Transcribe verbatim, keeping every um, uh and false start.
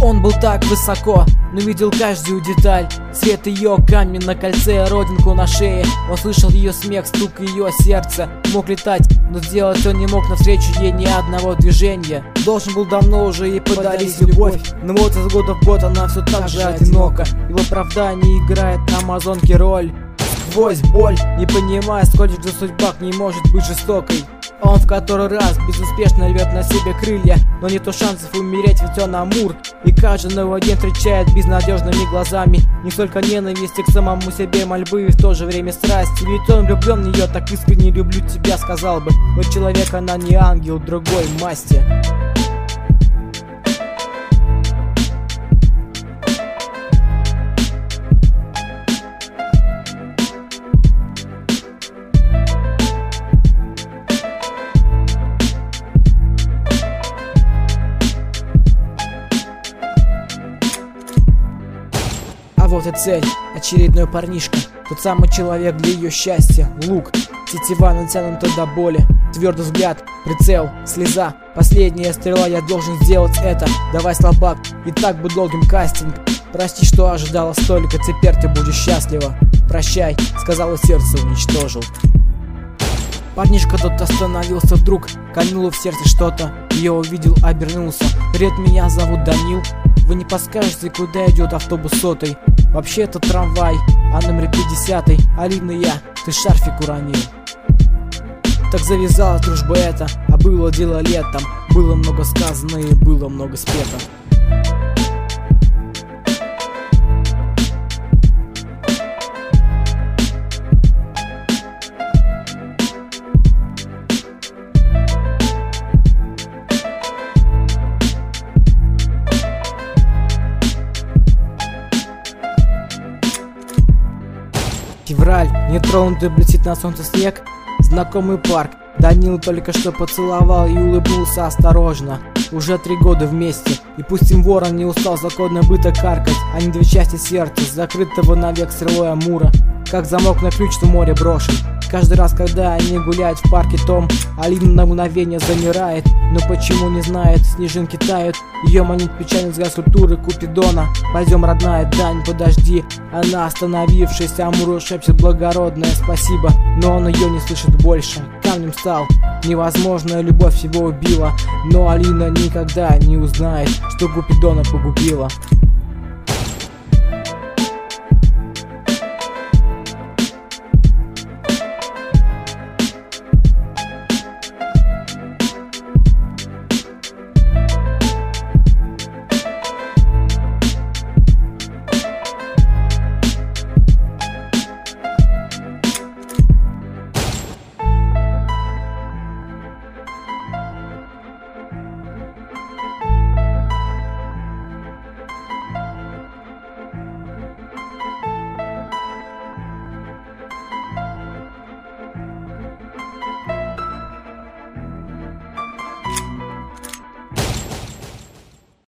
Он был так высоко, но видел каждую деталь. Цвет ее, камень на кольце, родинку на шее. Он слышал ее смех, стук ее сердца. Мог летать, но сделать он не мог навстречу ей ни одного движения. Должен был давно уже ей подарить любовь, но вот из года в год она все так же одинока. И в оправдании играет амазонки роль. Сквозь боль, не понимая, сколько же судьба к ней может быть жестокой. Он в который раз безуспешно рвет на себе крылья, но нету шансов умереть, ведь он Амур. И каждый новый день встречает безнадежными глазами не столько ненависти к самому себе, мольбы и в то же время страсти. Ведь он влюблен в нее, так искренне люблю тебя, сказал бы. Но человек она не ангел другой масти. А вот и цель, очередной парнишка, тот самый человек для ее счастья. Лук, тетива натянута до боли, твердый взгляд, прицел, слеза. Последняя стрела, я должен сделать это. Давай, слабак, и так был долгим кастинг. Прости, что ожидала столько, теперь ты будешь счастлива. Прощай, сказала, сердце уничтожил. Парнишка тот остановился вдруг, кольнуло в сердце что-то. Я увидел, обернулся. Привет, меня зовут Данил. Вы не подскажете, куда идет автобус сотый? Вообще это трамвай, а номер пятидесятый. Алина, я, ты шарфик уронил. Так завязалась дружба эта, а было дело летом. Было много сказано и было много спето. Февраль, нетронутый блестит на солнце снег. Знакомый парк, Данил только что поцеловал и улыбнулся осторожно. Уже три года вместе, и пусть им ворон не устал законно быта каркать. Они две части сердца, закрытого навек стрелой Амура. Как замок на ключ в море брошен. Каждый раз, когда они гуляют в парке, Том, Алина на мгновение замирает. Но почему не знает, снежинки тают. Ее манит печальный взгляд скульптуры Купидона. Пойдем, родная, Дань, подожди. Она, остановившись, Амуру шепчет благородное спасибо. Но он ее не слышит больше, камнем стал. Невозможная любовь его убила. Но Алина никогда не узнает, что Купидона погубила.